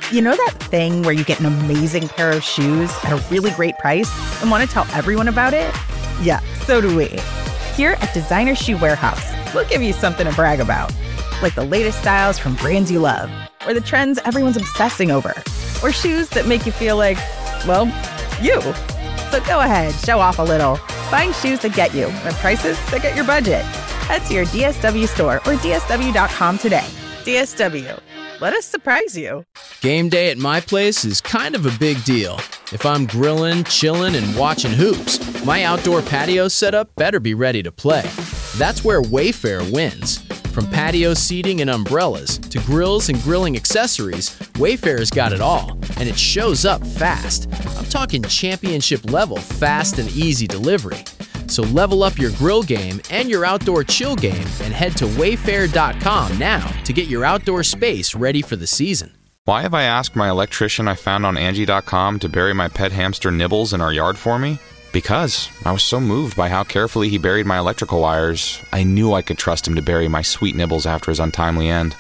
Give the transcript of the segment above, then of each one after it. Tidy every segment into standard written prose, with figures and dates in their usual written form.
You know that thing where you get an amazing pair of shoes at a really great price and want to tell everyone about it? Yeah, so do we. Here at Designer Shoe Warehouse, we'll give you something to brag about, like the latest styles from brands you love, or the trends everyone's obsessing over, or shoes that make you feel like, well, you. So go ahead, show off a little. Find shoes that get you at prices that get your budget. Head to your DSW store or DSW.com today. DSW. Let us surprise you. Game day at my place is kind of a big deal. If I'm grilling, chilling, and watching hoops, my outdoor patio setup better be ready to play. That's where Wayfair wins. From patio seating and umbrellas to grills and grilling accessories, Wayfair's got it all, and it shows up fast. I'm talking championship level fast and easy delivery. So level up your grill game and your outdoor chill game and head to wayfair.com now to get your outdoor space ready for the season. Why have I asked my electrician I found on Angie.com to bury my pet hamster Nibbles in our yard for me? Because I was so moved by how carefully he buried my electrical wires, I knew I could trust him to bury my sweet Nibbles after his untimely end.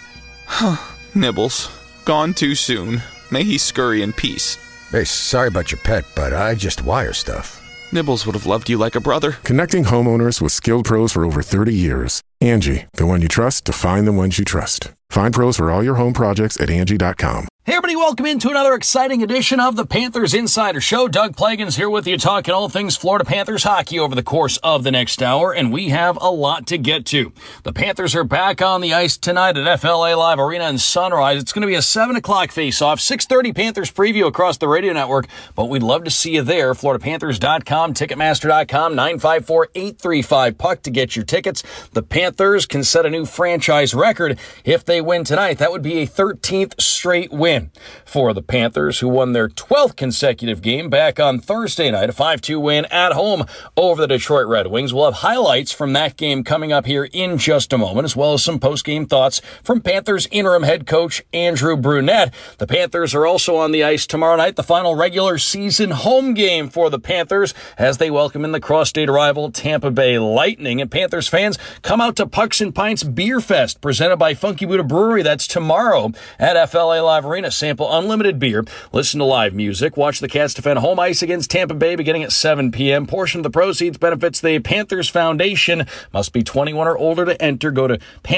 Nibbles, gone too soon. May he scurry in peace. Hey, sorry about your pet, but I just wire stuff. Nibbles would have loved you like a brother. Connecting homeowners with skilled pros for over 30 years. Angie, the one you trust to find the ones you trust. Find pros for all your home projects at Angie.com. Hey everybody, welcome into another exciting edition of the Panthers Insider Show. Doug Plagans here with you, talking all things Florida Panthers hockey over the course of the next hour, and we have a lot to get to. The Panthers are back on the ice tonight at FLA Live Arena in Sunrise. It's going to be a 7 o'clock face-off, 6:30 Panthers preview across the radio network, but we'd love to see you there. FloridaPanthers.com, Ticketmaster.com, 954-835-PUCK to get your tickets. The Panthers can set a new franchise record if they win tonight. That would be a 13th straight win for the Panthers, who won their 12th consecutive game back on Thursday night, a 5-2 win at home over the Detroit Red Wings. We'll have highlights from that game coming up here in just a moment, as well as some post-game thoughts from Panthers interim head coach Andrew Brunette. The Panthers are also on the ice tomorrow night, the final regular season home game for the Panthers, as they welcome in the cross-state rival Tampa Bay Lightning. And Panthers fans, come out to Pucks and Pints Beer Fest, presented by Funky Buddha Brewery. That's tomorrow at FLA Live Arena. Sample unlimited beer, listen to live music, watch the Cats defend home ice against Tampa Bay beginning at 7 p.m. Portion of the proceeds benefits the Panthers Foundation. Must be 21 or older to enter. Go to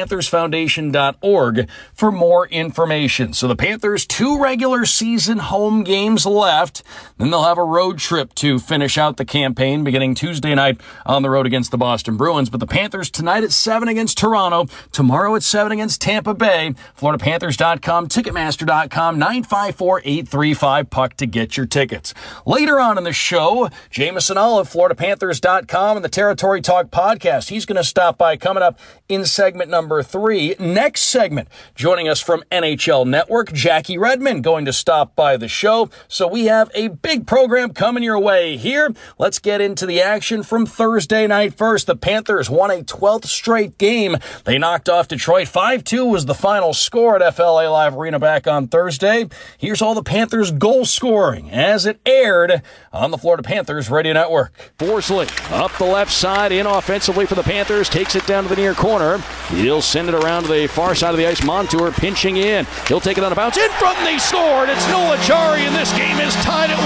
panthersfoundation.org for more information. So the Panthers, 2 regular season home games left. Then they'll have a road trip to finish out the campaign beginning Tuesday night on the road against the Boston Bruins. But the Panthers tonight at 7 against Toronto, tomorrow at 7 against Tampa Bay. FloridaPanthers.com, Ticketmaster.com, 954-835-PUCK to get your tickets. Later on in the show, Jameson Olive, FloridaPanthers.com, and the Territory Talk podcast. He's going to stop by coming up in segment number 3. Next segment, joining us from NHL Network, Jackie Redmond going to stop by the show. So we have a big program coming your way here. Let's get into the action from Thursday night first. The Panthers won a 12th straight game. They knocked off Detroit. 5-2 was the final score at FLA Live Arena back on Thursday. Here's all the Panthers goal scoring as it aired on the Florida Panthers Radio Network. Forsley up the left side, in offensively for the Panthers, takes it down to the near corner. He'll send it around to the far side of the ice. Montour pinching in. He'll take it on a bounce. In front, and they scored. It's Noel Acciari, and this game is tied at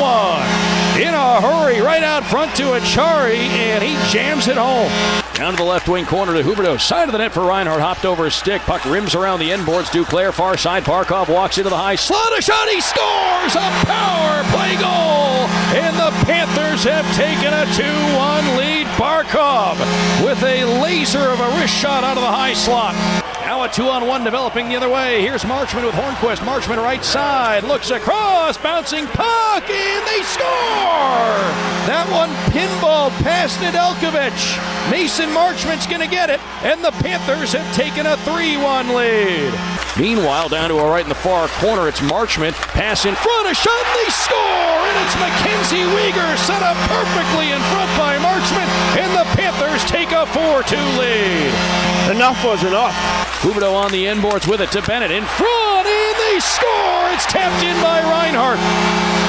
1. In a hurry, right out front to Acciari, and he jams it home. Down to the left wing corner to Huberdeau. Side of the net for Reinhart. Hopped over his stick. Puck rims around the end boards. Duclair far side. Barkov walks into the high slot. A shot. He scores a power play goal. And the Panthers have taken a 2-1 lead. Barkov with a laser of a wrist shot out of the high slot. Now a 2-on-1 developing the other way. Here's Marchment with Hornquist. Marchment right side. Looks across. Bouncing puck. And they score. That one pinball past Nedeljkovic. Mason Marchment's going to get it. And the Panthers have taken a 3-1 lead. Meanwhile, down to our right in the far corner, it's Marchment. Pass in front. A shot. And they score. And it's Mackenzie Weegar set up perfectly in front by Marchment. And the Panthers take a 4-2 lead. Enough was enough. Huberdeau on the end boards with it to Bennett in front, and they score! It's tapped in by Reinhart. And the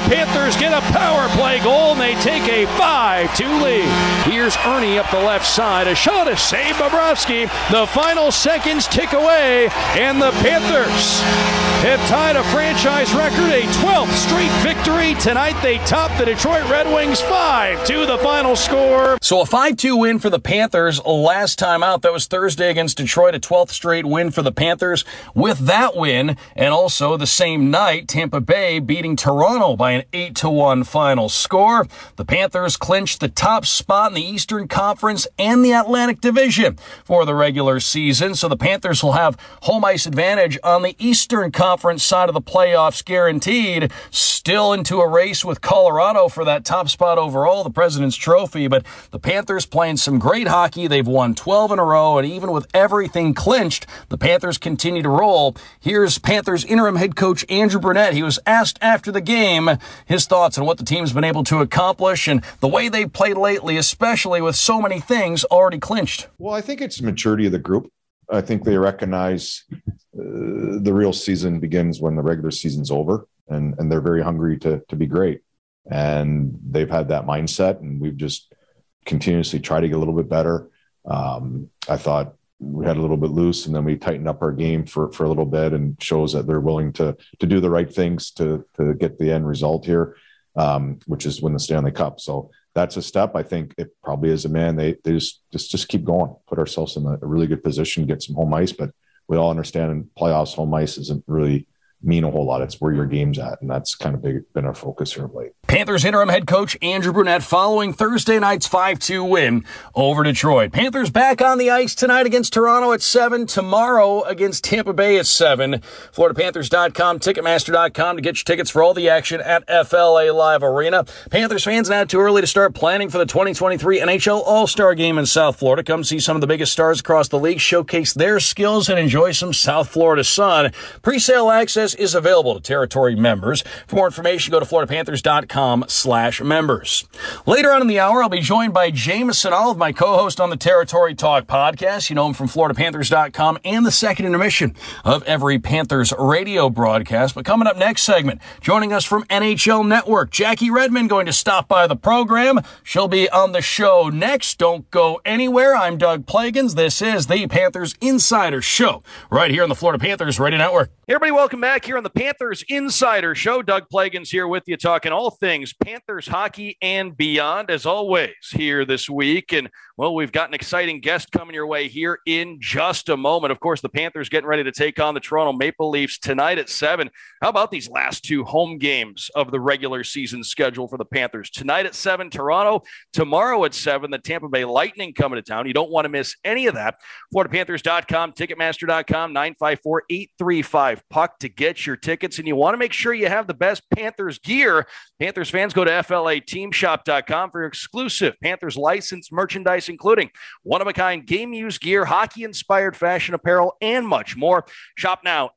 Panthers get a power play goal, and they take a 5-2 lead. Here's Ernie up the left side. A shot is saved by Bobrovsky. The final seconds tick away, and the Panthers have tied a franchise record, a 12th straight victory. Tonight they top the Detroit Red Wings 5-2 the final score. So a 5-2 win for the Panthers last time out. That was Thursday against Detroit, a 12th straight win for the Panthers. With that win, and also the same night, Tampa Bay beating Toronto by an 8-1 final score. The Panthers clinched the top spot in the Eastern Conference and the Atlantic Division for the regular season. So the Panthers will have home ice advantage on the Eastern Conference side of the playoffs guaranteed. Still into a race with Colorado for that top spot overall, the President's Trophy. But the Panthers playing some great hockey. They've won 12 in a row, and even with everything clinched, the Panthers continue to roll. Here's Panthers interim head coach Andrew Brunette. He was asked after the game his thoughts on what the team's been able to accomplish and the way they've played lately, especially with so many things already clinched. Well, I think it's the maturity of the group. I think they recognize the real season begins when the regular season's over, and they're very hungry to be great. And they've had that mindset, and we've just continuously tried to get a little bit better. I thought we had a little bit loose, and then we tightened up our game for a little bit, and shows that they're willing to do the right things to get the end result here, which is win the Stanley Cup. So that's a step. I think it probably is they just keep going, put ourselves in a really good position, get some home ice. But we all understand in playoffs, home ice isn't really mean a whole lot. It's where your game's at, and that's kind of been our focus here of late. Panthers interim head coach Andrew Brunette following Thursday night's 5-2 win over Detroit. Panthers back on the ice tonight against Toronto at 7, tomorrow against Tampa Bay at 7. FloridaPanthers.com, Ticketmaster.com to get your tickets for all the action at FLA Live Arena. Panthers fans, not too early to start planning for the 2023 NHL All-Star Game in South Florida. Come see some of the biggest stars across the league showcase their skills and enjoy some South Florida sun. Pre-sale access is available to territory members. For more information, go to FloridaPanthers.com/members. Later on in the hour, I'll be joined by Jameson Olive, my co-host on the Territory Talk podcast. You know him from FloridaPanthers.com and the second intermission of every Panthers radio broadcast. But coming up next segment, joining us from NHL Network, Jackie Redmond going to stop by the program. She'll be on the show next. Don't go anywhere. I'm Doug Plagans. This is the Panthers Insider Show right here on the Florida Panthers Radio Network. Hey everybody, welcome back here on the Panthers Insider Show. Doug Plagans here with you, talking all things Panthers hockey and beyond, as always, here this week. And, well, we've got an exciting guest coming your way here in just a moment. Of course, the Panthers getting ready to take on the Toronto Maple Leafs tonight at 7. How about these last two home games of the regular season schedule for the Panthers? Tonight at 7, Toronto. Tomorrow at 7, the Tampa Bay Lightning coming to town. You don't want to miss any of that. FloridaPanthers.com, Ticketmaster.com, 954-835-PUCK to get your tickets. And you want to make sure you have the best Panthers gear. Panthers fans, go to FLAteamshop.com for exclusive Panthers licensed merchandise, including one-of-a-kind game-used gear, hockey-inspired fashion apparel, and much more. Shop now,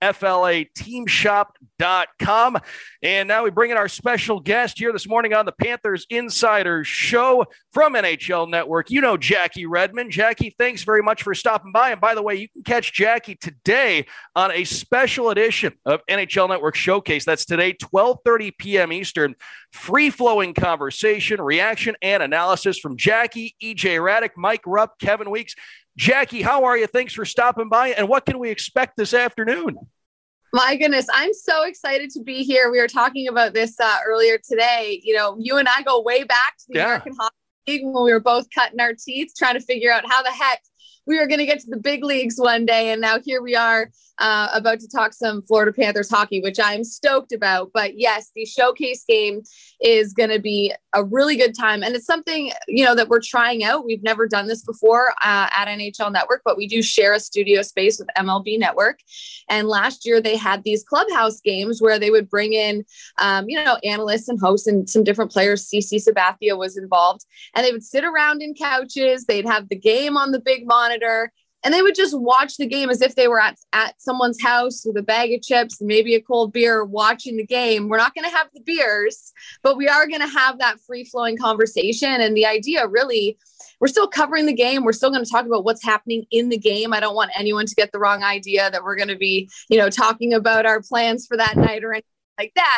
FLAteamshop.com. And now we bring in our special guest here this morning on the Panthers Insider Show from NHL Network. You know Jackie Redmond. Jackie, thanks very much for stopping by. And by the way, you can catch Jackie today on a special edition of NHL Network Showcase. That's today, 12:30 p.m. Eastern. Free-flowing conversation, reaction, and analysis from Jackie, EJ Raddick, Mike Rupp, Kevin Weeks. Jackie, how are you? Thanks for stopping by. And what can we expect this afternoon? My goodness, I'm so excited to be here. We were talking about this earlier today. You know, you and I go way back to the American Hockey League when we were both cutting our teeth, trying to figure out how the heck we were going to get to the big leagues one day. And now here we are about to talk some Florida Panthers hockey, which I'm stoked about. But yes, the showcase game is going to be a really good time. And it's something, you know, that we're trying out. We've never done this before at NHL Network, but we do share a studio space with MLB Network. And last year they had these clubhouse games where they would bring in, you know, analysts and hosts and some different players. CC Sabathia was involved, and they would sit around in couches. They'd have the game on the big monitor, and they would just watch the game as if they were at someone's house with a bag of chips and maybe a cold beer watching the game. We're not going to have the beers, but we are going to have that free-flowing conversation. And the idea really, we're still covering the game. We're still going to talk about what's happening in the game. I don't want anyone to get the wrong idea that we're going to be, you know, talking about our plans for that night or anything like that.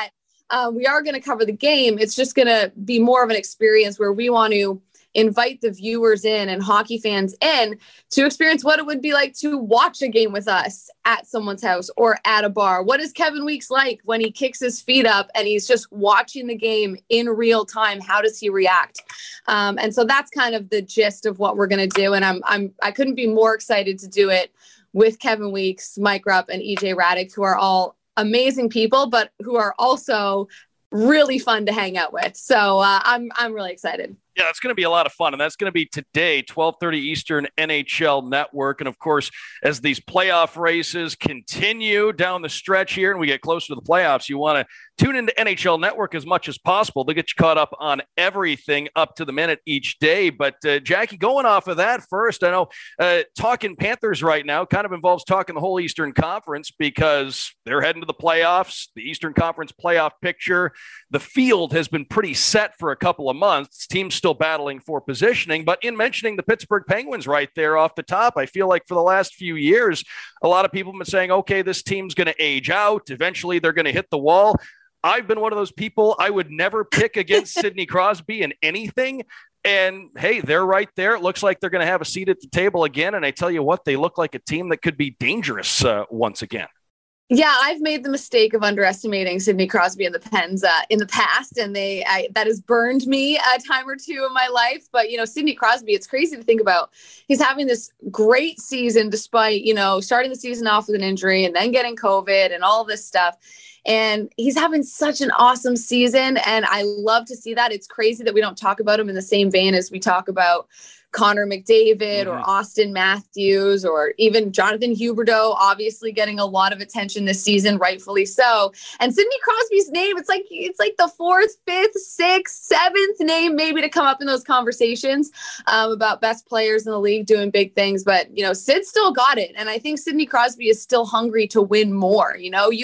we are going to cover the game. It's just going to be more of an experience where we want to invite the viewers in and hockey fans in to experience what it would be like to watch a game with us at someone's house or at a bar. What is Kevin Weekes like when he kicks his feet up and he's just watching the game in real time? How does he react? And so that's kind of the gist of what we're going to do. And I couldn't be more excited to do it with Kevin Weekes, Mike Rupp, and EJ Hradek, who are all amazing people, but who are also really fun to hang out with. So I'm really excited. Yeah, it's going to be a lot of fun, and that's going to be today, 12:30 Eastern, NHL Network. And, of course, as these playoff races continue down the stretch here and we get closer to the playoffs, you want to tune into NHL Network as much as possible to get you caught up on everything up to the minute each day. But, Jackie, going off of that first, I know talking Panthers right now kind of involves talking the whole Eastern Conference because they're heading to the playoffs, the Eastern Conference playoff picture. The field has been pretty set for a couple of months. Teams still battling for positioning, but in mentioning the Pittsburgh Penguins right there off the top, I feel like for the last few years, a lot of people have been saying, okay, this team's going to age out. Eventually they're going to hit the wall. I've been one of those people. I would never pick against Sidney Crosby in anything. And hey, they're right there. It looks like they're going to have a seat at the table again. And I tell you what, they look like a team that could be dangerous once again. Yeah, I've made the mistake of underestimating Sidney Crosby and the Pens in the past, and that has burned me a time or two in my life. But, Sidney Crosby, it's crazy to think about. He's having this great season despite, starting the season off with an injury and then getting COVID and all this stuff. And he's having such an awesome season, and I love to see that. It's crazy that we don't talk about him in the same vein as we talk about Connor McDavid or Austin Matthews or even Jonathan Huberdeau, obviously getting a lot of attention this season, rightfully so. And Sidney Crosby's name, it's like the fourth, fifth, sixth, seventh name maybe to come up in those conversations about best players in the league doing big things. But, Sid still got it. And I think Sidney Crosby is still hungry to win more.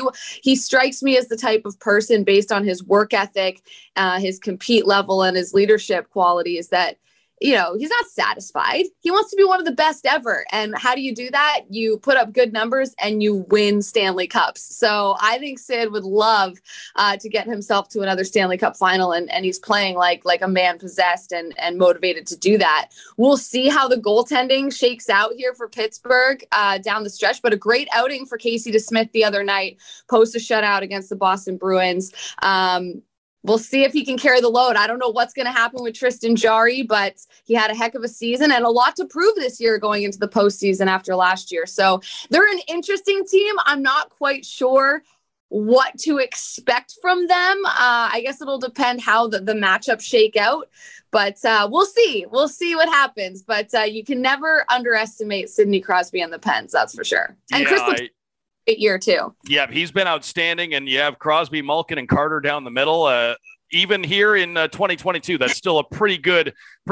He strikes me as the type of person based on his work ethic, his compete level, and his leadership qualities that he's not satisfied. He wants to be one of the best ever. And how do you do that? You put up good numbers and you win Stanley Cups. So I think Sid would love to get himself to another Stanley Cup final. And he's playing like a man possessed and motivated to do that. We'll see how the goaltending shakes out here for Pittsburgh down the stretch, but a great outing for Casey DeSmith the other night, post a shutout against the Boston Bruins. We'll see if he can carry the load. I don't know what's going to happen with Tristan Jarry, but he had a heck of a season and a lot to prove this year going into the postseason after last year. So they're an interesting team. I'm not quite sure what to expect from them. I guess it'll depend how the matchups shake out, but we'll see. We'll see what happens. But you can never underestimate Sidney Crosby and the Pens, that's for sure. And Chris year too. Yeah, he's been outstanding, and you have Crosby, Malkin, and Carter down the middle. Even here in 2022, that's still a pretty good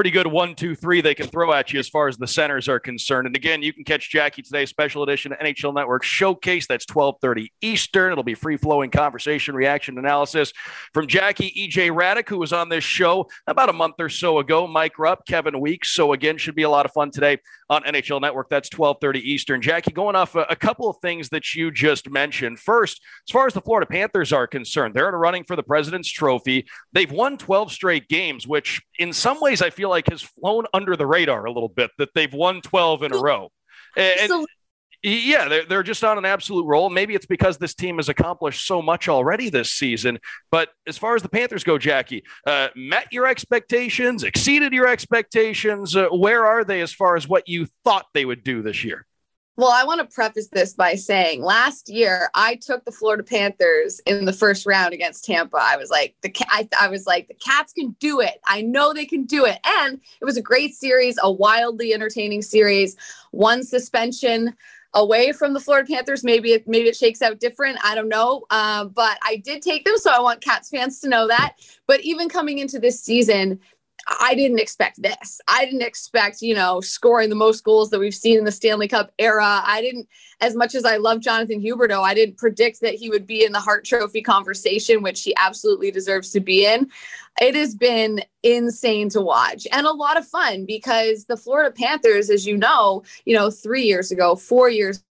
1, 2, 3 they can throw at you as far as the centers are concerned. And again, you can catch Jackie today, special edition NHL Network Showcase. That's 12:30 Eastern. It'll be free-flowing conversation, reaction, analysis from Jackie, EJ Hradek, who was on this show about a month or so ago, Mike Rupp, Kevin Weekes. So again, should be a lot of fun today on NHL Network. That's 12:30 Eastern. Jackie, going off a couple of things that you just mentioned. First, as far as the Florida Panthers are concerned, they're in a running for the President's Trophy. They've won 12 straight games, which in some ways I feel like has flown under the radar a little bit, that they've won 12 in a row. And yeah, they're just on an absolute roll. Maybe it's because this team has accomplished so much already this season. But as far as the Panthers go, Jackie, met your expectations, exceeded your expectations. Where are they as far as what you thought they would do this year? Well, I want to preface this by saying last year I took the Florida Panthers in the first round against Tampa. I was like, the Cats can do it. I know they can do it. And it was a great series, a wildly entertaining series. One suspension away from the Florida Panthers. Maybe it shakes out different. I don't know. But I did take them. So I want Cats fans to know that. But even coming into this season, I didn't expect this. I didn't expect, scoring the most goals that we've seen in the Stanley Cup era. As much as I love Jonathan Huberdeau, I didn't predict that he would be in the Hart Trophy conversation, which he absolutely deserves to be in. It has been insane to watch and a lot of fun because the Florida Panthers, as 3 years ago, 4 years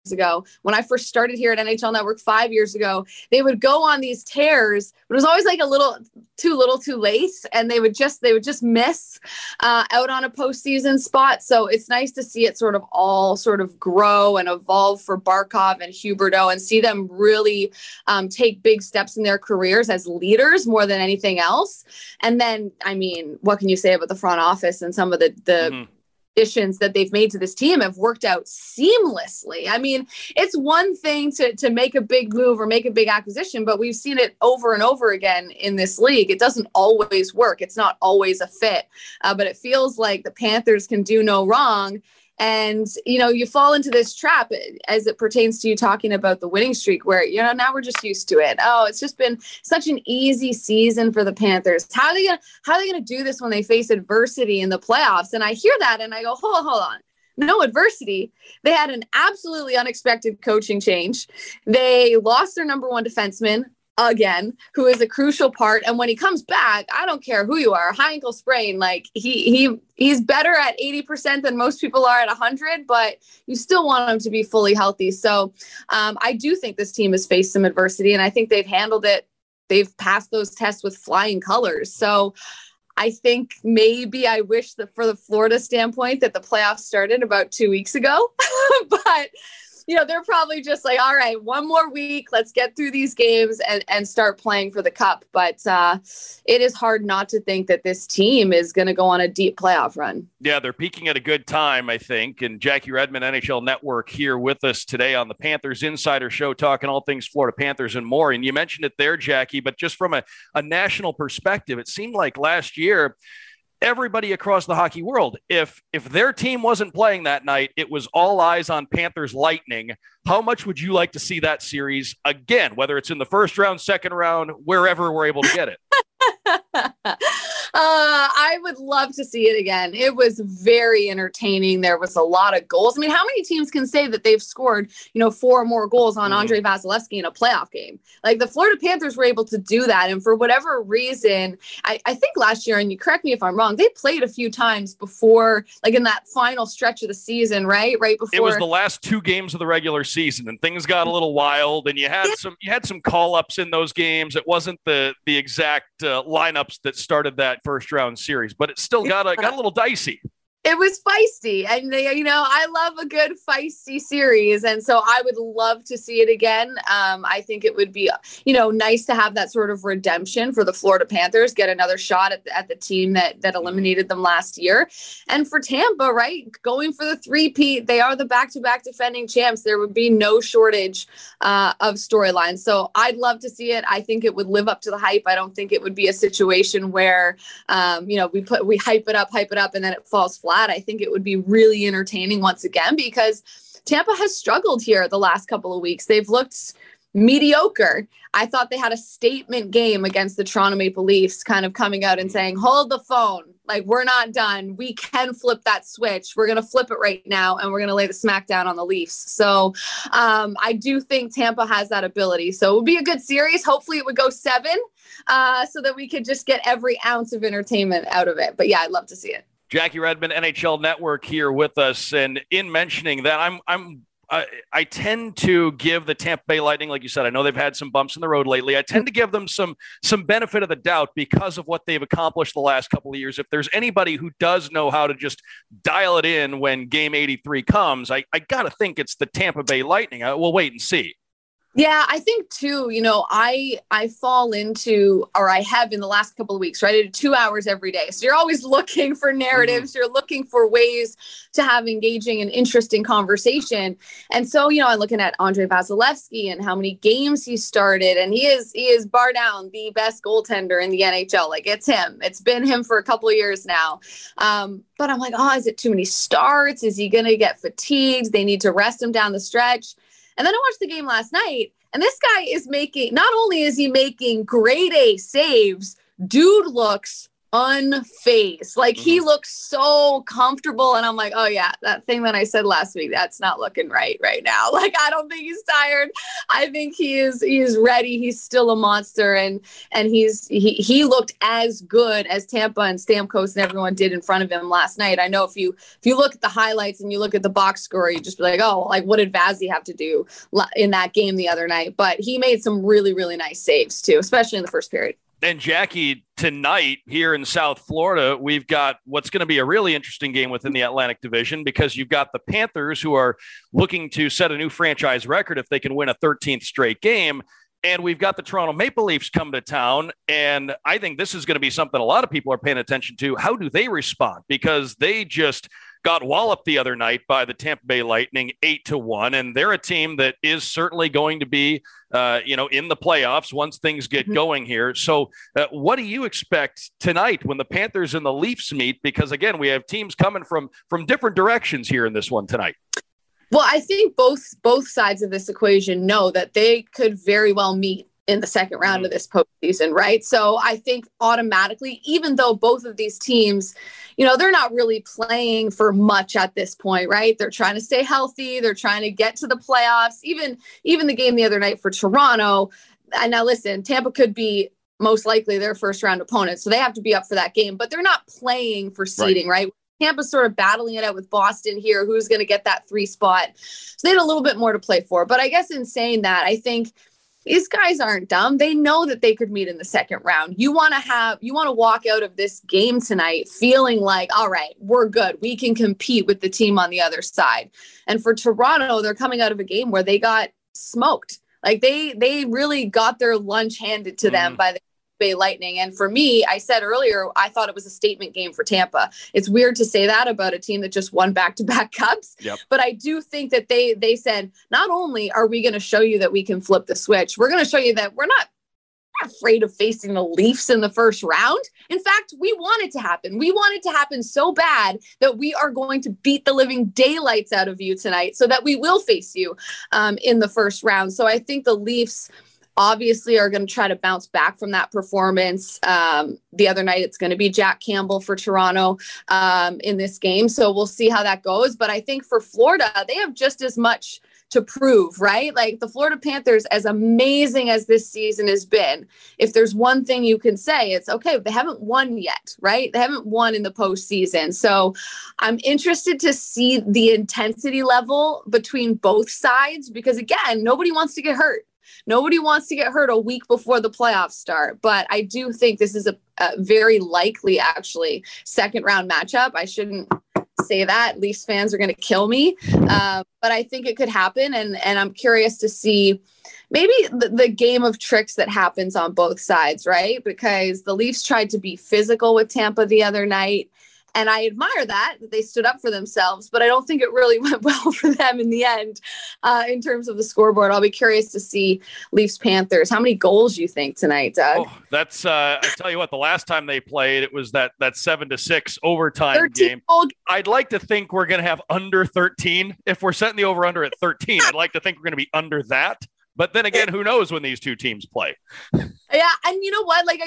ago. When I first started here at NHL Network 5 years ago, they would go on these tears, but it was always like a little too late, and they would just miss out on a postseason spot. So it's nice to see it sort of all sort of grow and evolve for Barkov and Huberdeau, and see them really take big steps in their careers as leaders more than anything else. And then, I mean, what can you say about the front office and some of the additions that they've made to this team have worked out seamlessly. I mean, it's one thing to make a big move or make a big acquisition, but we've seen it over and over again in this league. It doesn't always work. It's not always a fit, but it feels like the Panthers can do no wrong. And, you know, you fall into this trap as it pertains to you talking about the winning streak where, you know, now we're just used to it. Oh, it's just been such an easy season for the Panthers. How are they going to do this when they face adversity in the playoffs? And I hear that and I go, hold on. No adversity. They had an absolutely unexpected coaching change. They lost their number one defenseman again, who is a crucial part. And when he comes back, I don't care who you are, high ankle sprain, like he's better at 80% than most people are at 100, but you still want him to be fully healthy. So I do think this team has faced some adversity, and I think they've handled it. They've passed those tests with flying colors. So I think maybe I wish that for the Florida standpoint that the playoffs started about 2 weeks ago, but you know, they're probably just like, all right, one more week. Let's get through these games and start playing for the cup. But it is hard not to think that this team is going to go on a deep playoff run. Yeah, they're peaking at a good time, I think. And Jackie Redmond, NHL Network, here with us today on the Panthers Insider Show, talking all things Florida Panthers and more. And you mentioned it there, Jackie, but just from a national perspective, it seemed like last year, everybody across the hockey world, if their team wasn't playing that night, it was all eyes on Panthers Lightning. How much would you like to see that series again, whether it's in the first round, second round, wherever we're able to get it? I would love to see it again. It was very entertaining. There was a lot of goals. I mean, how many teams can say that they've scored, 4 or more goals on Andrei Vasilevsky in a playoff game? Like, the Florida Panthers were able to do that. And for whatever reason, I think last year, and you correct me if I'm wrong, they played a few times before, like in that final stretch of the season, right? Right before. It was the last 2 games of the regular season, and things got a little wild, and you had some call-ups in those games. It wasn't the exact lineups that started that first round series, but it still got a little dicey. It was feisty, and I love a good feisty series, and so I would love to see it again. I think it would be, nice to have that sort of redemption for the Florida Panthers, get another shot at the team that eliminated them last year, and for Tampa, right, going for the three-peat. They are the back-to-back defending champs. There would be no shortage of storylines, so I'd love to see it. I think it would live up to the hype. I don't think it would be a situation where, we hype it up, and then it falls flat. I think it would be really entertaining once again because Tampa has struggled here the last couple of weeks. They've looked mediocre. I thought they had a statement game against the Toronto Maple Leafs, kind of coming out and saying, hold the phone. Like, we're not done. We can flip that switch. We're going to flip it right now, and we're going to lay the smack down on the Leafs. So I do think Tampa has that ability. So it would be a good series. Hopefully it would go 7 so that we could just get every ounce of entertainment out of it. But yeah, I'd love to see it. Jackie Redmond, NHL Network, here with us. And in mentioning that, I tend to give the Tampa Bay Lightning, like you said, I know they've had some bumps in the road lately. I tend to give them some benefit of the doubt because of what they've accomplished the last couple of years. If there's anybody who does know how to just dial it in when game 83 comes, I got to think it's the Tampa Bay Lightning. We'll wait and see. Yeah, I think too, I fall into, or I have in the last couple of weeks, right? I do 2 hours every day. So you're always looking for narratives. You're looking for ways to have engaging and interesting conversation. And so, I'm looking at Andrei Vasilevsky and how many games he started. And he is bar down the best goaltender in the NHL. Like, it's him. It's been him for a couple of years now. But I'm like, is it too many starts? Is he going to get fatigued? They need to rest him down the stretch. And then I watched the game last night, and this guy is not only is he making grade A saves, dude looks unfazed. Like he looks so comfortable. And I'm like, oh yeah, that thing that I said last week, that's not looking right now. Like, I don't think he's tired. I think he is ready. He's still a monster. And he looked as good as Tampa and Stamkos and everyone did in front of him last night. I know if you look at the highlights and you look at the box score, you just be like, oh, like what did Vazzy have to do in that game the other night? But he made some really, really nice saves too, especially in the first period. And Jackie, tonight here in South Florida, we've got what's going to be a really interesting game within the Atlantic Division, because you've got the Panthers, who are looking to set a new franchise record if they can win a 13th straight game. And we've got the Toronto Maple Leafs come to town. And I think this is going to be something a lot of people are paying attention to. How do they respond? Because they just got walloped the other night by the Tampa Bay Lightning 8-1. And they're a team that is certainly going to be, in the playoffs once things get going here. So what do you expect tonight when the Panthers and the Leafs meet? Because again, we have teams coming from different directions here in this one tonight. Well, I think both sides of this equation know that they could very well meet in the second round of this postseason, right? So I think automatically, even though both of these teams, they're not really playing for much at this point, right? They're trying to stay healthy. They're trying to get to the playoffs. Even the game the other night for Toronto. And now listen, Tampa could be most likely their first round opponent, so they have to be up for that game, but they're not playing for seeding, right? Tampa's sort of battling it out with Boston here. Who's going to get that 3 spot? So they had a little bit more to play for. But I guess in saying that, I think these guys aren't dumb. They know that they could meet in the second round. You want to walk out of this game tonight feeling like, all right, we're good. We can compete with the team on the other side. And for Toronto, they're coming out of a game where they got smoked. Like they really got their lunch handed to them by the Bay Lightning. And for me, I said earlier, I thought it was a statement game for Tampa. It's weird to say that about a team that just won back-to-back cups. Yep. But I do think that they said, not only are we going to show you that we can flip the switch, we're going to show you that we're not afraid of facing the Leafs in the first round. In fact, we want it to happen. We want it to happen so bad that we are going to beat the living daylights out of you tonight so that we will face you in the first round. So I think the Leafs obviously are going to try to bounce back from that performance. The other night, it's going to be Jack Campbell for Toronto in this game. So we'll see how that goes. But I think for Florida, they have just as much to prove, right? Like the Florida Panthers, as amazing as this season has been, if there's one thing you can say, it's okay, they haven't won yet, right? They haven't won in the postseason. So I'm interested to see the intensity level between both sides, because again, nobody wants to get hurt. Nobody wants to get hurt a week before the playoffs start. But I do think this is a very likely, actually, second round matchup. I shouldn't say that. Leafs fans are going to kill me. But I think it could happen. And I'm curious to see maybe the game of tricks that happens on both sides, right? Because the Leafs tried to be physical with Tampa the other night. And I admire that they stood up for themselves, but I don't think it really went well for them in the end in terms of the scoreboard. I'll be curious to see Leafs Panthers. How many goals you think tonight, Doug? Oh, that's I tell you what, the last time they played, it was that 7-6 overtime game. I'd like to think we're going to have under 13. If we're setting the over-under at 13, I'd like to think we're going to be under that. But then again, who knows when these two teams play? Yeah, and you know what? Like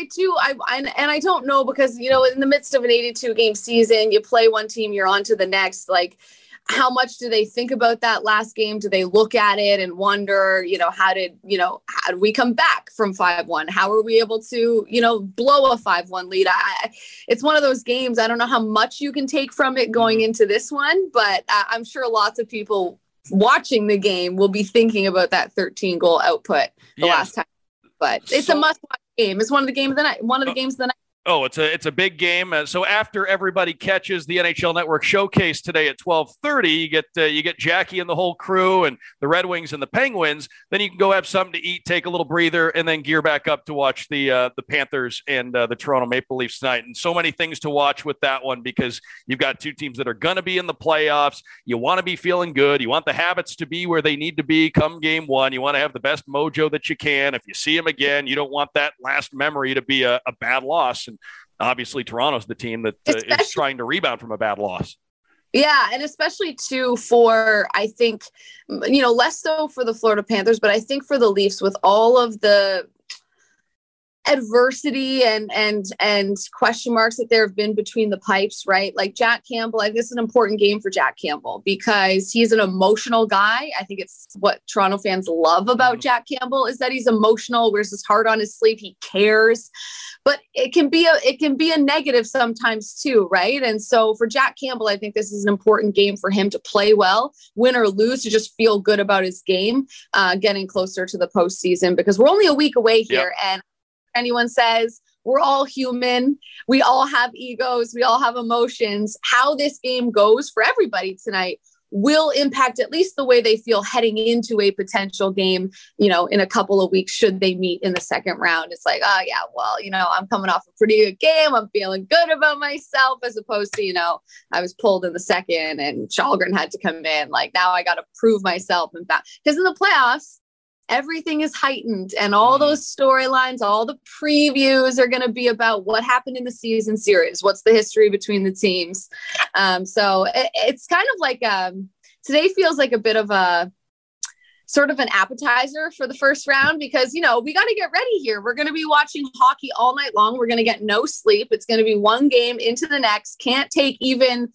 I don't know, because in the midst of an 82-game season, you play one team, you're on to the next. Like, how much do they think about that last game? Do they look at it and wonder, how did we come back from 5-1? How are we able to, blow a 5-1 lead? It's one of those games. I don't know how much you can take from it going into this one, but I'm sure lots of people watching the game will be thinking about that 13 goal output last time. But it's a must-watch game. It's one of the games of the night. Oh, it's a big game. So after everybody catches the NHL Network Showcase today at 12:30, you get Jackie and the whole crew and the Red Wings and the Penguins. Then you can go have something to eat, take a little breather, and then gear back up to watch the Panthers and the Toronto Maple Leafs tonight. And so many things to watch with that one, because you've got two teams that are going to be in the playoffs. You want to be feeling good. You want the habits to be where they need to be come game one. You want to have the best mojo that you can. If you see them again, you don't want that last memory to be a bad loss. And obviously, Toronto's the team that is trying to rebound from a bad loss. Yeah, and especially, too, for, I think, less so for the Florida Panthers, but I think for the Leafs, with all of the adversity and question marks that there have been between the pipes, right? Like Jack Campbell, I think this is an important game for Jack Campbell because he's an emotional guy. I think it's what Toronto fans love about Jack Campbell is that he's emotional, wears his heart on his sleeve, he cares. But it can be a negative sometimes too, right? And so for Jack Campbell, I think this is an important game for him to play well, win or lose, to just feel good about his game, getting closer to the postseason because we're only a week away here. Yep. And anyone says we're all human, we all have egos, we all have emotions. How this game goes for everybody tonight will impact at least the way they feel heading into a potential game, in a couple of weeks, should they meet in the second round. It's like, oh yeah, well, I'm coming off a pretty good game. I'm feeling good about myself, as opposed to, I was pulled in the second and Kallgren had to come in. Like now I got to prove myself and back, because in the playoffs, everything is heightened and all those storylines, all the previews are going to be about what happened in the season series. What's the history between the teams? So it's kind of like today feels like a bit of a sort of an appetizer for the first round because, we got to get ready here. We're going to be watching hockey all night long. We're going to get no sleep. It's going to be one game into the next. Can't take even,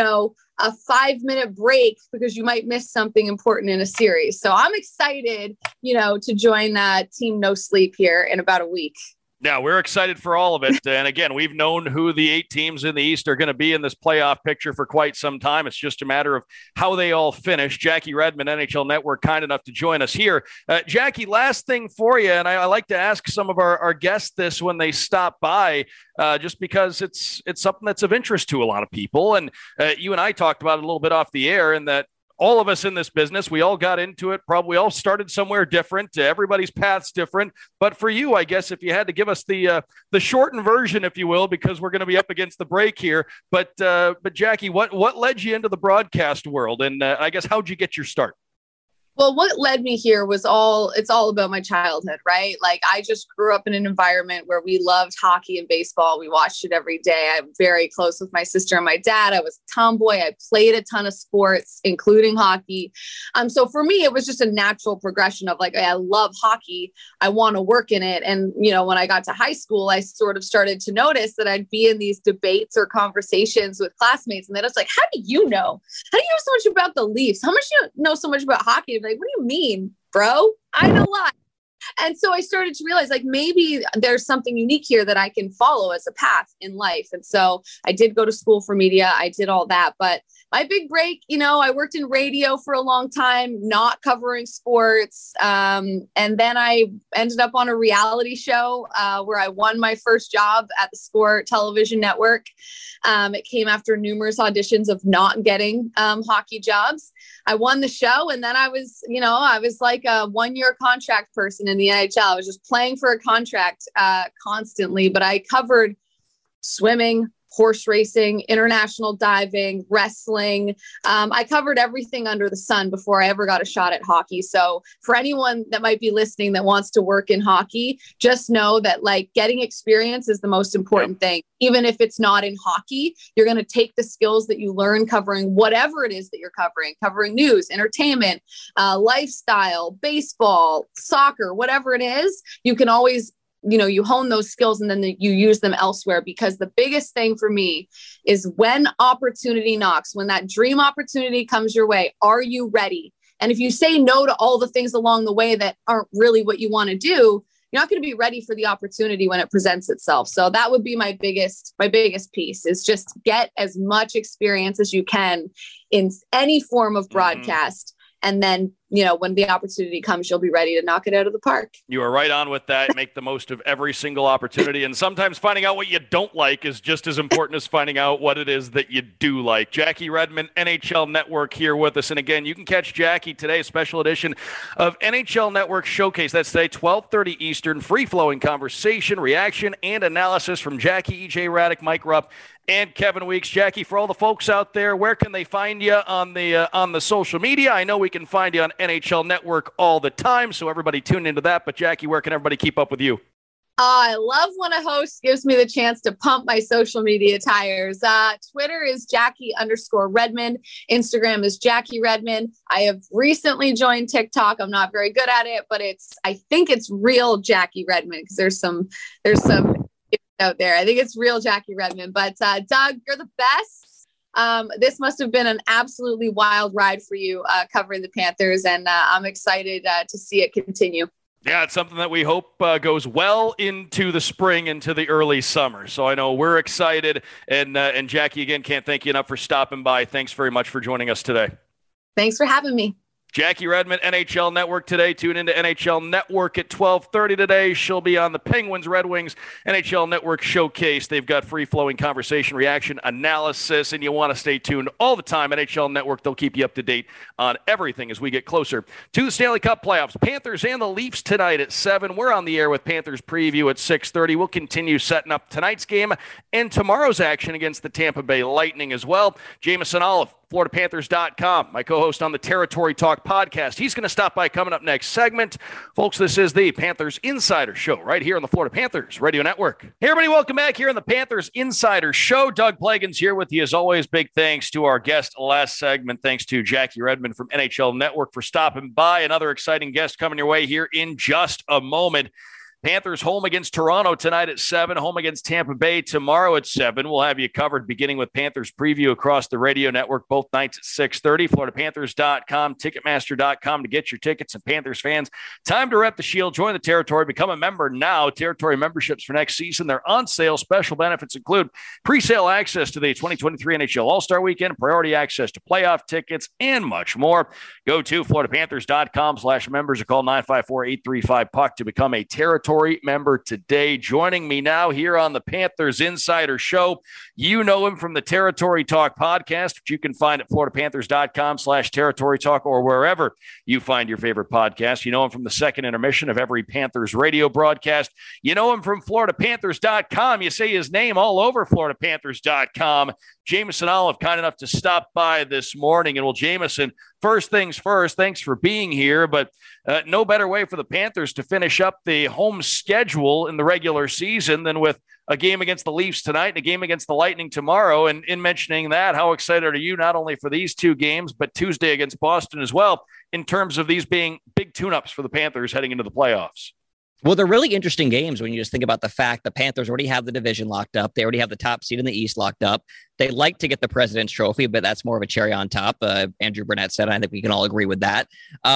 a 5-minute break because you might miss something important in a series. So I'm excited, to join Team No Sleep here in about a week. Yeah, we're excited for all of it. And again, we've known who the 8 teams in the East are going to be in this playoff picture for quite some time. It's just a matter of how they all finish. Jackie Redmond, NHL Network, kind enough to join us here. Jackie, last thing for you, and I like to ask some of our guests this when they stop by, just because it's something that's of interest to a lot of people. And you and I talked about it a little bit off the air, and that all of us in this business, we all got into it. Probably all started somewhere different. Everybody's path's different. But for you, I guess, if you had to give us the shortened version, if you will, because we're going to be up against the break here. But Jackie, what led you into the broadcast world? And I guess, how'd you get your start? Well, what led me here was it's all about my childhood, right? Like I just grew up in an environment where we loved hockey and baseball. We watched it every day. I'm very close with my sister and my dad. I was a tomboy. I played a ton of sports, including hockey. So for me, it was just a natural progression of like, I love hockey. I want to work in it. And, when I got to high school, I sort of started to notice that I'd be in these debates or conversations with classmates. And they're just like, how do you know? How do you know so much about the Leafs? How much do you know so much about hockey? Like, what do you mean, bro? I know a lot. And so I started to realize like maybe there's something unique here that I can follow as a path in life. And so I did go to school for media. I did all that. But my big break, I worked in radio for a long time, not covering sports. And then I ended up on a reality show where I won my first job at the Score television network. It came after numerous auditions of not getting hockey jobs. I won the show. And then I was like a 1-year contract person in the NHL. I was just playing for a contract constantly, but I covered swimming, horse racing, international diving, wrestling. I covered everything under the sun before I ever got a shot at hockey. So for anyone that might be listening that wants to work in hockey, just know that like getting experience is the most important thing. Even if it's not in hockey, you're going to take the skills that you learn covering whatever it is that you're covering news, entertainment, lifestyle, baseball, soccer, whatever it is, you can always you hone those skills and then you use them elsewhere, because the biggest thing for me is when opportunity knocks, when that dream opportunity comes your way, are you ready? And if you say no to all the things along the way that aren't really what you want to do, you're not going to be ready for the opportunity when it presents itself. So that would be my biggest piece is just get as much experience as you can in any form of broadcast. And then, when the opportunity comes, you'll be ready to knock it out of the park. You are right on with that. Make the most of every single opportunity. And sometimes finding out what you don't like is just as important as finding out what it is that you do like. Jackie Redmond, NHL Network, here with us. And again, you can catch Jackie today, a special edition of NHL Network Showcase. That's today, 12:30 Eastern, free-flowing conversation, reaction, and analysis from Jackie, EJ Raddick, Mike Rupp, and Kevin Weeks. Jackie, for all the folks out there, where can they find you on the social media? I know we can find you on NHL Network all the time, so everybody tune into that. But Jackie, where can everybody keep up with you? I love when a host gives me the chance to pump my social media tires. Twitter is Jackie_Redmond. Instagram is Jackie Redmond. I have recently joined TikTok. I'm not very good at it, but I think it's real Jackie Redmond because there's some out there. I think it's real Jackie Redmond. But Doug, you're the best. This must have been an absolutely wild ride for you covering the Panthers, and I'm excited to see it continue. Yeah, it's something that we hope goes well into the spring, into the early summer. So I know we're excited. And Jackie, again, can't thank you enough for stopping by. Thanks very much for joining us today. Thanks for having me. Jackie Redmond, NHL Network today. Tune into NHL Network at 12:30 today. She'll be on the Penguins Red Wings NHL Network Showcase. They've got free-flowing conversation, reaction, analysis, and you want to stay tuned all the time. NHL Network, they'll keep you up to date on everything as we get closer to the Stanley Cup playoffs. Panthers and the Leafs tonight at 7. We're on the air with Panthers preview at 6:30. We'll continue setting up tonight's game and tomorrow's action against the Tampa Bay Lightning as well. Jamison Olive, FloridaPanthers.com, my co-host on the Territory Talk podcast. He's going to stop by coming up next segment. Folks, this is the Panthers Insider Show right here on the Florida Panthers Radio Network. Hey, everybody, welcome back here on the Panthers Insider Show. Doug Plagens here with you as always. Big thanks to our guest last segment. Thanks to Jackie Redmond from NHL Network for stopping by. Another exciting guest coming your way here in just a moment. Panthers home against Toronto tonight at 7, home against Tampa Bay tomorrow at 7. We'll have you covered beginning with Panthers preview across the radio network both nights at 6:30. FloridaPanthers.com, Ticketmaster.com to get your tickets. And Panthers fans, time to rep the shield. Join the Territory. Become a member now. Territory memberships for next season, they're on sale. Special benefits include pre-sale access to the 2023 NHL All-Star Weekend, priority access to playoff tickets, and much more. Go to FloridaPanthers.com/members or call 954-835-PUCK to become a Territory member today. Joining me now here on the Panthers Insider Show, you know him from the Territory Talk podcast, which you can find at FloridaPanthers.com/Territory Talk or wherever you find your favorite podcast. You know him from the second intermission of every Panthers radio broadcast. You know him from FloridaPanthers.com. You say his name all over FloridaPanthers.com. Jamison Olive, kind enough to stop by this morning. And well, Jamison, first things first, thanks for being here. But no better way for the Panthers to finish up the home schedule in the regular season than with a game against the Leafs tonight and a game against the Lightning tomorrow. And in mentioning that, how excited are you not only for these two games, but Tuesday against Boston as well, in terms of these being big tune-ups for the Panthers heading into the playoffs? Well, they're really interesting games when you just think about the fact the Panthers already have the division locked up. They already have the top seed in the East locked up. They like to get the President's Trophy, but that's more of a cherry on top. Andrew Burnett said, I think we can all agree with that.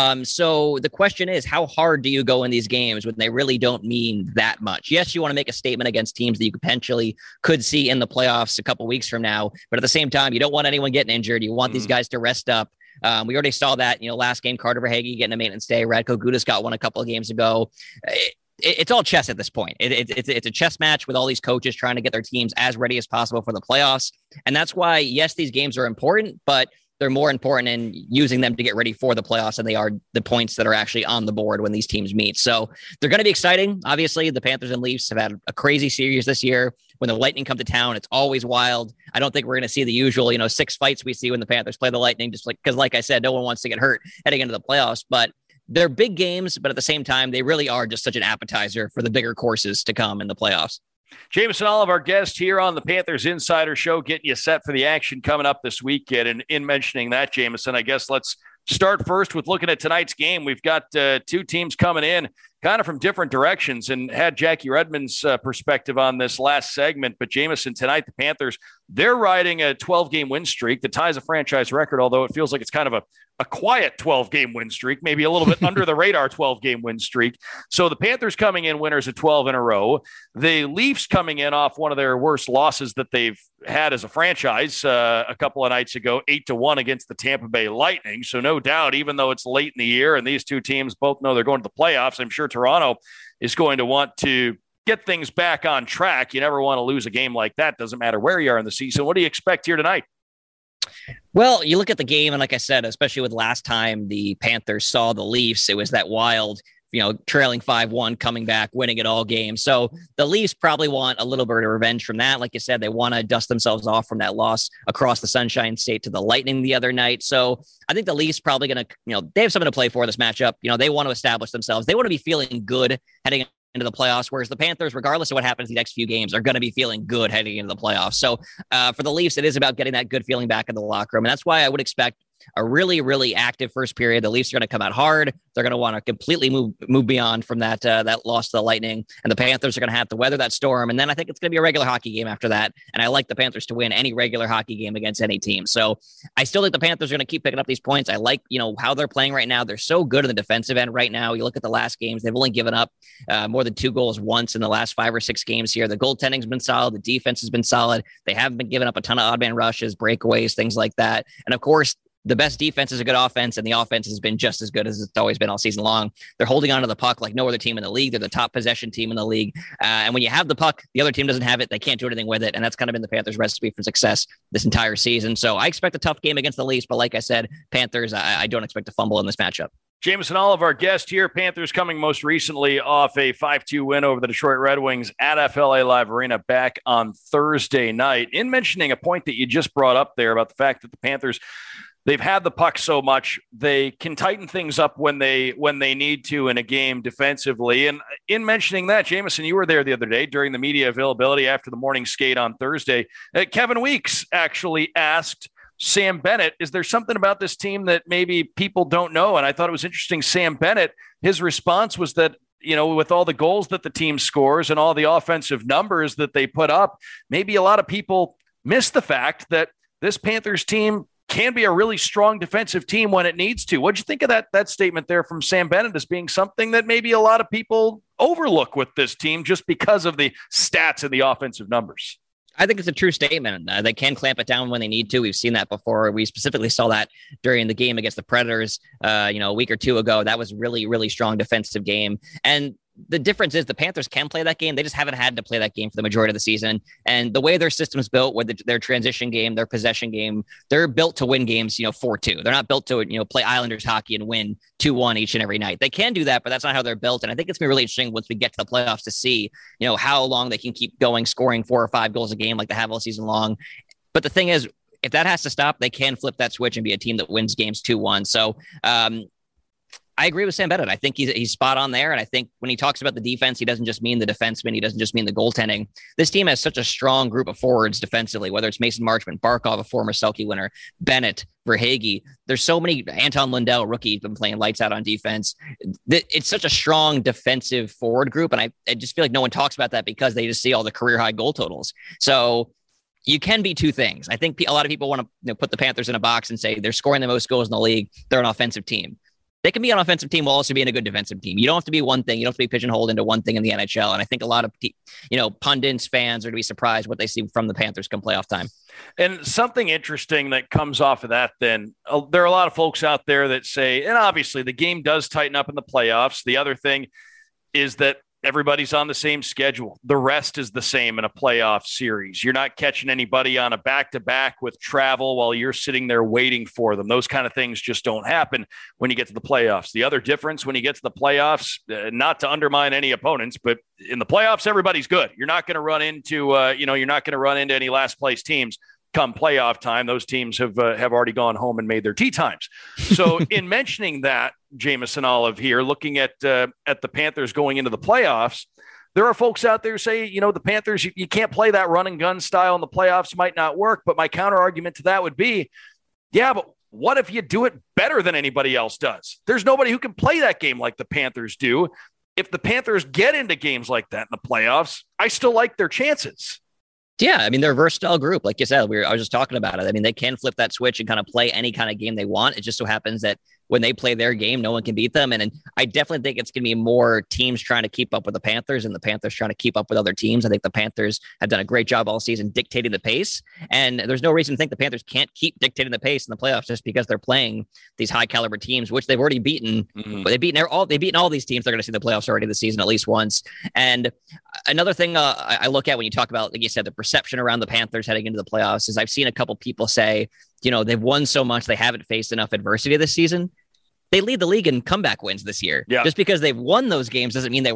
So the question is, how hard do you go in these games when they really don't mean that much? Yes, you want to make a statement against teams that you potentially could see in the playoffs a couple weeks from now, but at the same time, you don't want anyone getting injured. You want these guys to rest up. We already saw that, last game, Carter Verhaeghe getting a maintenance day. Radko Gudas got one a couple of games ago. It's all chess at this point. It's a chess match with all these coaches trying to get their teams as ready as possible for the playoffs. And that's why, yes, these games are important, but they're more important in using them to get ready for the playoffs than they are the points that are actually on the board when these teams meet. So they're going to be exciting. Obviously, the Panthers and Leafs have had a crazy series this year. When the Lightning come to town, it's always wild. I don't think we're going to see the usual, 6 fights we see when the Panthers play the Lightning, just because, like I said, no one wants to get hurt heading into the playoffs. But they're big games, but at the same time, they really are just such an appetizer for the bigger courses to come in the playoffs. Jamison Olive, our guest here on the Panthers Insider Show, getting you set for the action coming up this weekend. And in mentioning that, Jamison, I guess let's start first with looking at tonight's game. We've got two teams coming in kind of from different directions, and had Jackie Redmond's perspective on this last segment. But Jamison, tonight, the Panthers, they're riding a 12-game win streak that ties a franchise record, although it feels like it's kind of a quiet 12-game win streak, maybe a little bit under the radar 12-game win streak. So the Panthers coming in winners of 12 in a row. The Leafs coming in off one of their worst losses that they've had as a franchise a couple of nights ago, 8-1 against the Tampa Bay Lightning. So no doubt, even though it's late in the year and these two teams both know they're going to the playoffs, I'm sure Toronto is going to want to get things back on track. You never want to lose a game like that. Doesn't matter where you are in the season. What do you expect here tonight? Well, you look at the game, and like I said, especially with last time the Panthers saw the Leafs, it was that wild, trailing 5-1, coming back, winning it all game. So the Leafs probably want a little bit of revenge from that. Like you said, they want to dust themselves off from that loss across the Sunshine State to the Lightning the other night. So I think the Leafs probably going to, they have something to play for this matchup. They want to establish themselves. They want to be feeling good heading into the playoffs, whereas the Panthers, regardless of what happens the next few games, are going to be feeling good heading into the playoffs. So for the Leafs, it is about getting that good feeling back in the locker room. And that's why I would expect a really, really active first period. The Leafs are going to come out hard. They're going to want to completely move beyond from that loss to the Lightning. And the Panthers are going to have to weather that storm. And then I think it's going to be a regular hockey game after that. And I like the Panthers to win any regular hockey game against any team. So I still think the Panthers are going to keep picking up these points. I like, how they're playing right now. They're so good in the defensive end right now. You look at the last games, they've only given up more than 2 goals once in the last 5 or 6 games here. The goaltending's been solid. The defense has been solid. They haven't been giving up a ton of odd man rushes, breakaways, things like that. And of course, the best defense is a good offense, and the offense has been just as good as it's always been all season long. They're holding onto the puck like no other team in the league. They're the top possession team in the league. And when you have the puck, the other team doesn't have it. They can't do anything with it. And that's kind of been the Panthers' recipe for success this entire season. So I expect a tough game against the Leafs. But like I said, Panthers, I don't expect to fumble in this matchup. Jamison Olive, our guest here. Panthers coming most recently off a 5-2 win over the Detroit Red Wings at FLA Live Arena back on Thursday night. In mentioning a point that you just brought up there about the fact that the Panthers, they've had the puck so much, they can tighten things up when they need to in a game defensively. And in mentioning that, Jamison, you were there the other day during the media availability after the morning skate on Thursday. Kevin Weeks actually asked Sam Bennett, is there something about this team that maybe people don't know? And I thought it was interesting. Sam Bennett, his response was that, with all the goals that the team scores and all the offensive numbers that they put up, maybe a lot of people miss the fact that this Panthers team can be a really strong defensive team when it needs to. What'd you think of that statement there from Sam Bennett as being something that maybe a lot of people overlook with this team just because of the stats and the offensive numbers? I think it's a true statement. They can clamp it down when they need to. We've seen that before. We specifically saw that during the game against the Predators, a week or 2 ago. That was really, really strong defensive game. And the difference is the Panthers can play that game. They just haven't had to play that game for the majority of the season. And the way their system's built with their transition game, their possession game, they're built to win games, 4-2. They're not built to, play Islanders hockey and win 2-1 each and every night. They can do that, but that's not how they're built. And I think it's going to be really interesting once we get to the playoffs to see, how long they can keep going, scoring 4 or 5 goals a game like they have all season long. But the thing is, if that has to stop, they can flip that switch and be a team that wins games 2-1. So, I agree with Sam Bennett. I think he's spot on there. And I think when he talks about the defense, he doesn't just mean the defenseman. He doesn't just mean the goaltending. This team has such a strong group of forwards defensively, whether it's Mason Marchment, Barkov, a former Selke winner, Bennett, Verhaeghe. There's so many. Anton Lundell, rookie, been playing lights out on defense. It's such a strong defensive forward group. And I just feel like no one talks about that because they just see all the career high goal totals. So you can be two things. I think a lot of people want to put the Panthers in a box and say they're scoring the most goals in the league. They're an offensive team. They can be an offensive team while also being a good defensive team. You don't have to be one thing. You don't have to be pigeonholed into one thing in the NHL. And I think a lot of, pundits, fans are to be surprised what they see from the Panthers come playoff time. And something interesting that comes off of that, then there are a lot of folks out there that say, and obviously the game does tighten up in the playoffs. The other thing is that everybody's on the same schedule. The rest is the same in a playoff series. You're not catching anybody on a back-to-back with travel while you're sitting there waiting for them. Those kind of things just don't happen when you get to the playoffs. The other difference when you get to the playoffs, not to undermine any opponents, but in the playoffs, everybody's good. You're not going to run into, any last place teams come playoff time. Those teams have already gone home and made their tea times. So in mentioning that, Jamison Olive here, looking at the Panthers going into the playoffs, there are folks out there say, the Panthers, you can't play that run and gun style in the playoffs, might not work. But my counter argument to that would be, yeah, but what if you do it better than anybody else does? There's nobody who can play that game like the Panthers do. If the Panthers get into games like that in the playoffs, I still like their chances. Yeah, I mean, they're a versatile group. Like you said, I was just talking about it. I mean, they can flip that switch and kind of play any kind of game they want. It just so happens that when they play their game, no one can beat them. And I definitely think it's going to be more teams trying to keep up with the Panthers and the Panthers trying to keep up with other teams. I think the Panthers have done a great job all season dictating the pace. And there's no reason to think the Panthers can't keep dictating the pace in the playoffs just because they're playing these high caliber teams, which they've already beaten. Mm-hmm. They've beaten all these teams. They're going to see the playoffs already this season at least once. And another thing I look at when you talk about, like you said, the perception around the Panthers heading into the playoffs is I've seen a couple people say, they've won so much, they haven't faced enough adversity this season. They lead the league in comeback wins this year. Yeah. Just because they've won those games doesn't mean they weren't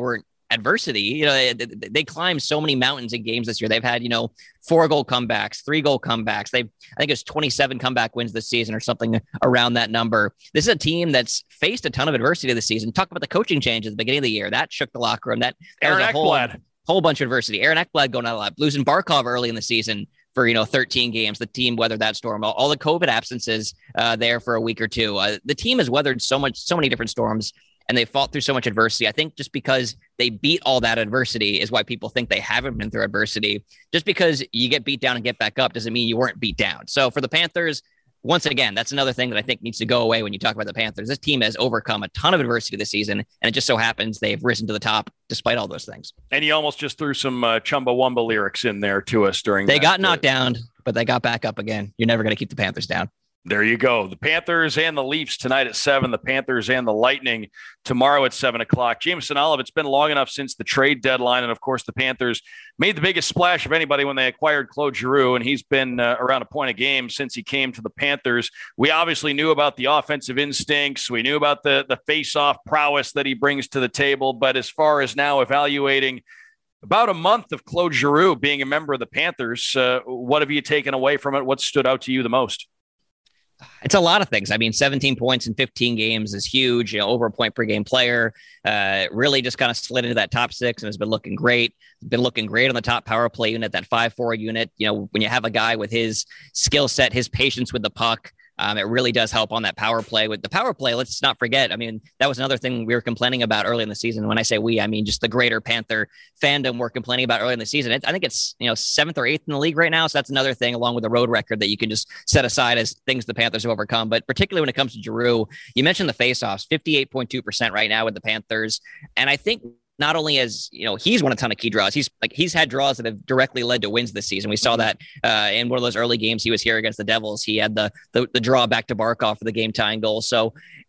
adversity. You know, they climbed so many mountains in games this year. They've had, 4-goal comebacks, 3-goal comebacks. I think it's 27 comeback wins this season or something around that number. This is a team that's faced a ton of adversity this season. Talk about the coaching change at the beginning of the year. That shook the locker room. That Aaron was a Ekblad. whole bunch of adversity. Aaron Ekblad going out a lot. Losing Barkov early in the season for, 13 games. The team weathered that storm. All the COVID absences there for a week or two. The team has weathered so many different storms, and they fought through so much adversity. I think just because they beat all that adversity is why people think they haven't been through adversity. Just because you get beat down and get back up doesn't mean you weren't beat down. So for the Panthers, once again, that's another thing that I think needs to go away when you talk about the Panthers. This team has overcome a ton of adversity this season, and it just so happens they've risen to the top despite all those things. And you almost just threw some Chumbawamba lyrics in there to us during They got knocked down, but they got back up again. You're never going to keep the Panthers down. There you go. The Panthers and the Leafs tonight at 7. The Panthers and the Lightning tomorrow at 7 o'clock. Jameson Olive, it's been long enough since the trade deadline. And, of course, the Panthers made the biggest splash of anybody when they acquired Claude Giroux, and he's been around a point a game since he came to the Panthers. We obviously knew about the offensive instincts. We knew about the face-off prowess that he brings to the table. But as far as now evaluating about a month of Claude Giroux being a member of the Panthers, what have you taken away from it? What stood out to you the most? It's a lot of things. I mean, 17 points in 15 games is huge. Over a point per game player. Really just kind of slid into that top 6 and has been looking great. Been looking great on the top power play unit, that 5-4 unit. When you have a guy with his skill set, his patience with the puck, it really does help on that power play. With the power play, let's not forget, I mean, that was another thing we were complaining about early in the season. When I say we, I mean just the greater Panther fandom were complaining about early in the season. I think it's 7th or 8th in the league right now. So that's another thing, along with the road record, that you can just set aside as things the Panthers have overcome. But particularly when it comes to Giroux, you mentioned the faceoffs, 58.2% right now with the Panthers. And I think not only as, he's won a ton of key draws. He's had draws that have directly led to wins this season. We saw that in one of those early games he was here against the Devils. He had the draw back to Barkov for the game tying goal. So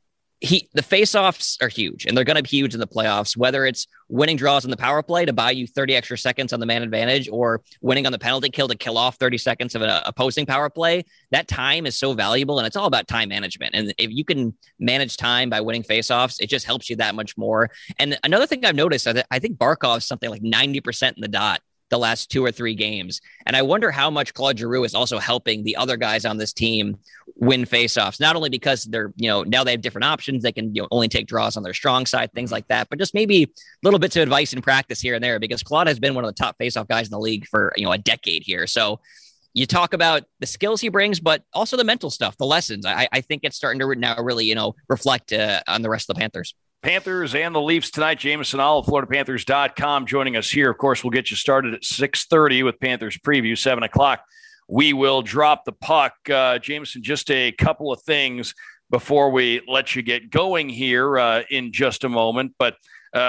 the faceoffs are huge, and they're going to be huge in the playoffs, whether it's winning draws on the power play to buy you 30 extra seconds on the man advantage, or winning on the penalty kill to kill off 30 seconds of an opposing power play. That time is so valuable, and it's all about time management. And if you can manage time by winning faceoffs, it just helps you that much more. And another thing I've noticed, I think Barkov's something like 90% in the dot the last 2 or 3 games. And I wonder how much Claude Giroux is also helping the other guys on this team win faceoffs, not only because they're, now they have different options. They can only take draws on their strong side, things like that, but just maybe little bits of advice and practice here and there, because Claude has been one of the top faceoff guys in the league for, a decade here. So you talk about the skills he brings, but also the mental stuff, the lessons. I think it's starting to now really, reflect on the rest of the Panthers. Panthers and the Leafs tonight. Jameson Olive, FloridaPanthers.com, joining us here. Of course, we'll get you started at 6:30 with Panthers preview, 7 o'clock. We will drop the puck. Jameson, just a couple of things before we let you get going here in just a moment. But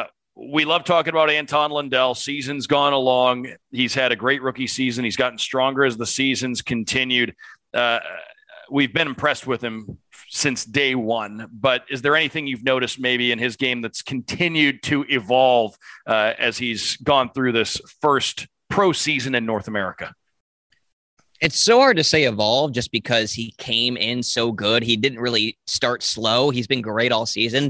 we love talking about Anton Lundell. Season's gone along. He's had a great rookie season. He's gotten stronger as the season's continued. We've been impressed with him since day one, but is there anything you've noticed maybe in his game that's continued to evolve as he's gone through this first pro season in North America? It's so hard to say evolve just because he came in so good. He didn't really start slow. He's been great all season.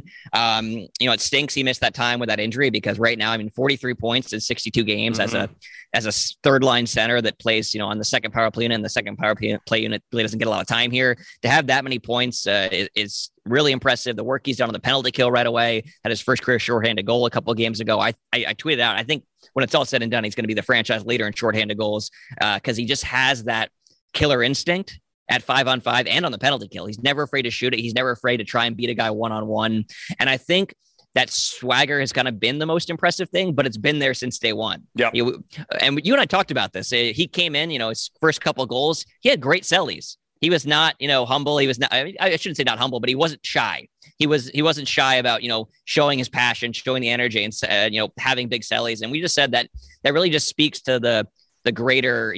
It stinks he missed that time with that injury, because right now, 43 points in 62 games as a third line center that plays, on the second power play unit, and the second power play unit really doesn't get a lot of time here. To have that many points is really impressive. The work he's done on the penalty kill right away, had his first career shorthanded goal a couple of games ago. I tweeted out, I think when it's all said and done, he's going to be the franchise leader in shorthanded goals because he just has that killer instinct at 5-on-5 and on the penalty kill. He's never afraid to shoot it. He's never afraid to try and beat a guy one-on-one. And I think that swagger has kind of been the most impressive thing, but it's been there since day one. Yeah. And you and I talked about this. He came in, his first couple of goals, he had great sellies. He was not, humble. He was not, I shouldn't say not humble, but he wasn't shy. He wasn't shy about, showing his passion, showing the energy, and, having big sellies. And we just said that really just speaks to the greater,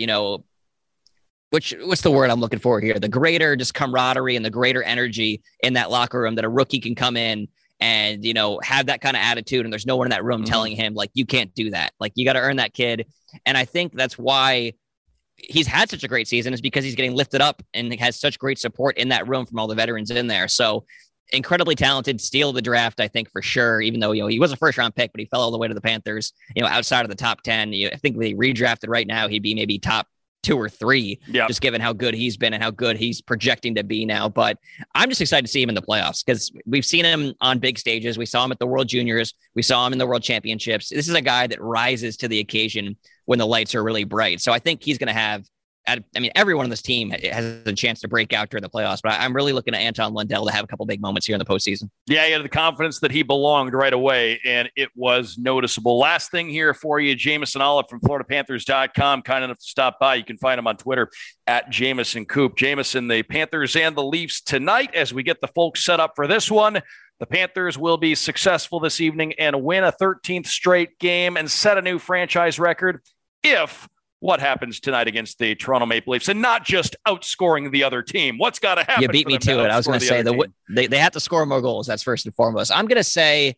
what's the word I'm looking for here? The greater just camaraderie and the greater energy in that locker room, that a rookie can come in and, have that kind of attitude. And there's no one in that room telling him, like, you can't do that. Like, you got to earn that kid. And I think that's why he's had such a great season, is because he's getting lifted up and has such great support in that room from all the veterans in there. So incredibly talented, steal of the draft, I think, for sure, even though, he was a first-round pick, but he fell all the way to the Panthers, outside of the top 10. I think if they redrafted right now, he'd be maybe top 2 or 3, just given how good he's been and how good he's projecting to be now. But I'm just excited to see him in the playoffs because we've seen him on big stages. We saw him at the World Juniors. We saw him in the World Championships. This is a guy that rises to the occasion when the lights are really bright. So I think he's going to have, everyone on this team has a chance to break out during the playoffs, but I'm really looking at Anton Lundell to have a couple big moments here in the postseason. Yeah, he had the confidence that he belonged right away, and it was noticeable. Last thing here for you, Jameson Olive from FloridaPanthers.com, kind enough to stop by. You can find him on Twitter at Jameson Coop. Jameson, the Panthers and the Leafs tonight as we get the folks set up for this one. The Panthers will be successful this evening and win a 13th straight game and set a new franchise record if what happens tonight against the Toronto Maple Leafs, and not just outscoring the other team. What's got to happen? You beat me to it. I was going to say they have to score more goals. That's first and foremost. I'm going to say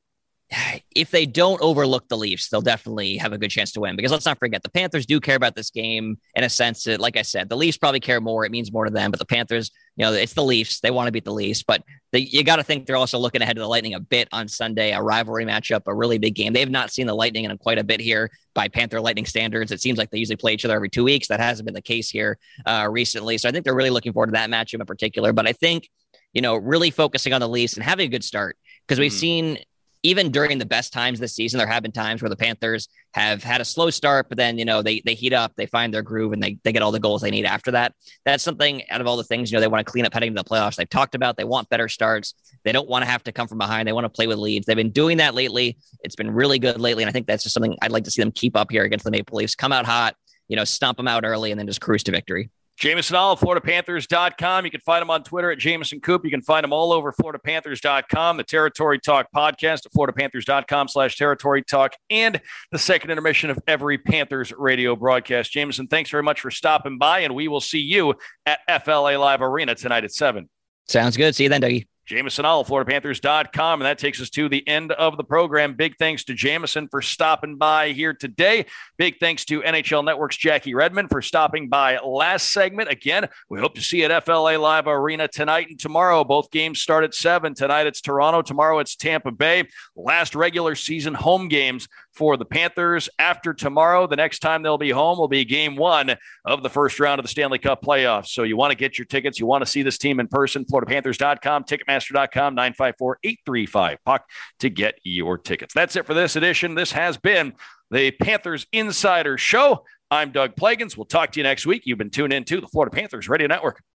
if they don't overlook the Leafs, they'll definitely have a good chance to win, because let's not forget, the Panthers do care about this game in a sense that, like I said, the Leafs probably care more. It means more to them, but the Panthers, it's the Leafs. They want to beat the Leafs, but you got to think they're also looking ahead to the Lightning a bit on Sunday, a rivalry matchup, a really big game. They have not seen the Lightning in quite a bit here by Panther Lightning standards. It seems like they usually play each other every 2 weeks. That hasn't been the case here recently. So I think they're really looking forward to that matchup in particular. But I think, really focusing on the Leafs and having a good start, because we've seen, even during the best times this season, there have been times where the Panthers have had a slow start, but then, they heat up, they find their groove, and they get all the goals they need after that. That's something out of all the things, they want to clean up heading to the playoffs. They've talked about, they want better starts. They don't want to have to come from behind. They want to play with leads. They've been doing that lately. It's been really good lately. And I think that's just something I'd like to see them keep up here against the Maple Leafs. Come out hot, stomp them out early, and then just cruise to victory. Jameson Olive, FloridaPanthers.com. You can find him on Twitter at Jameson Coop. You can find him all over FloridaPanthers.com, the Territory Talk podcast at FloridaPanthers.com/Territory Talk, and the second intermission of every Panthers radio broadcast. Jameson, thanks very much for stopping by, and we will see you at FLA Live Arena tonight at 7. Sounds good. See you then, Dougie. Jameson Olive, FloridaPanthers.com, and that takes us to the end of the program. Big thanks to Jameson for stopping by here today. Big thanks to NHL Network's Jackie Redmond for stopping by last segment. Again, we hope to see you at FLA Live Arena tonight and tomorrow. Both games start at 7. Tonight it's Toronto. Tomorrow it's Tampa Bay. Last regular season home games for the Panthers. After tomorrow, the next time they'll be home will be game 1 of the first round of the Stanley Cup playoffs. So you want to get your tickets. You want to see this team in person. FloridaPanthers.com, Ticketmaster.com, 954-835-PUCK to get your tickets. That's it for this edition. This has been the Panthers Insider Show. I'm Doug Plagans. We'll talk to you next week. You've been tuned into the Florida Panthers Radio Network.